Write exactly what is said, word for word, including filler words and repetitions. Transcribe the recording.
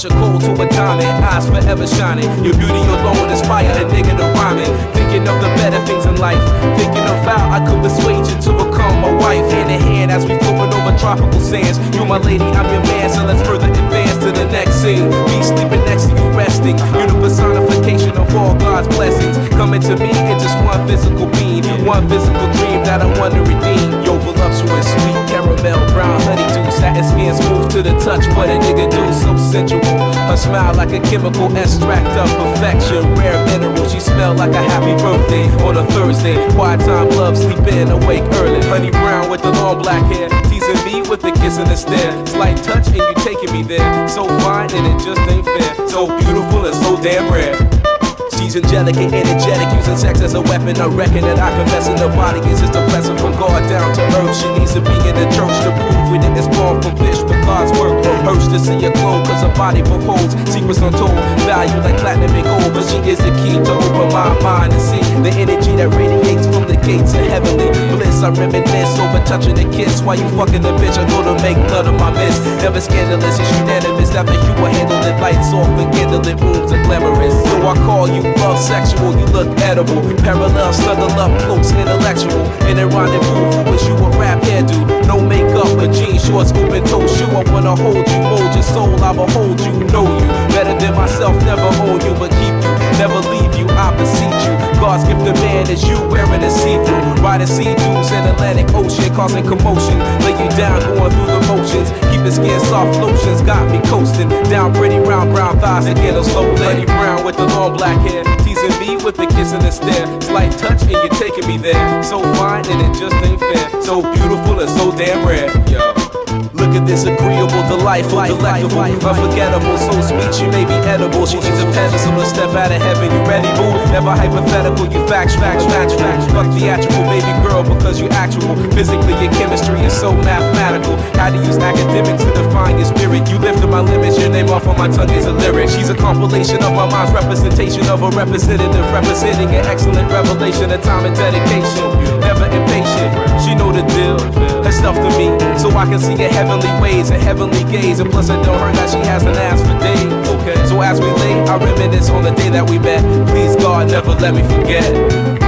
Russia cold to a diamond, eyes forever shining. Your beauty alone inspire a nigga to rhyming. Thinking of the better things in life, thinking of how I could persuade you to become my wife. Hand in hand as we floating over tropical sands. You're my lady, I'm your man, so let's further advance to the next scene. Me sleeping next to you resting. You're the personification of all God's blessings. Coming to me in just one physical being, one physical dream that I want to redeem. Yo, voluptuous, sweet caramel, brown honeydew, satin skin smooth to the touch. What a nigga do, so sensual. Her smile like a chemical extract of perfection. Rare mineral, she smell like a happy birthday on a Thursday. Quiet time, love, sleep in, awake early. Honey brown with the long black hair, teasing me with the kiss and the stare. Slight touch and you taking me there. So fine and it just ain't fair. So beautiful and so damn rare. She's angelic and energetic, using sex as a weapon. I reckon that I confess in the body is just a blessing from God down to earth. She needs to be in the church to prove we didn't spawn from fish, but God's work. Hurts to see her glow, cause her body beholds secrets untold, value like platinum and gold. But she is the key to open my mind and see the energy that radiates from the gates of heavenly bliss. I reminisce over touching a kiss while you fucking the bitch. I go to make none of my miss. Never scandalous, it's unanimous. After you will handle it, lights off and candlelit rooms are glamorous. So I call you love sexual, you look edible. Parallel, snuggle up close, intellectual. In a rendezvous, who wish you a rap hairdo? No makeup, but jeans, shorts, open toe shoe. I wanna hold you, mold your soul, I behold you, know you better than myself, never own you, but keep you, never leave you, I beseech you. God's gift to man is you wearing a see-through, riding sea-dews in Atlantic Ocean, causing commotion. Lay you down, going through the motions. Keep the skin soft lotions, got me coasting. Down pretty round brown thighs and get a slow lady brown with the long black hair. Teasing me with the kiss and the stare. Slight touch and you're taking me there. So fine and it just ain't fair. So beautiful and so damn rare. Yo. Look at this agreeable, delightful, delectable, unforgettable, so sweet she may be edible. She needs a pedestal to step out of heaven. You ready, boo? Never hypothetical, you facts, facts, facts, facts. Fuck theatrical, baby girl, because you actual. Physically, your chemistry is so mathematical. How to use academics to define your spirit. You lifted my limits, your name off on my tongue is a lyric. She's a compilation of my mind's representation of a representative, representing an excellent revelation of time and dedication. Never impatient, she know the deal. Herself to me, so I can see her heavenly ways and heavenly gaze. And plus I know her that she hasn't asked for days. Okay, so as we lay, I reminisce on the day that we met. Please God, never let me forget.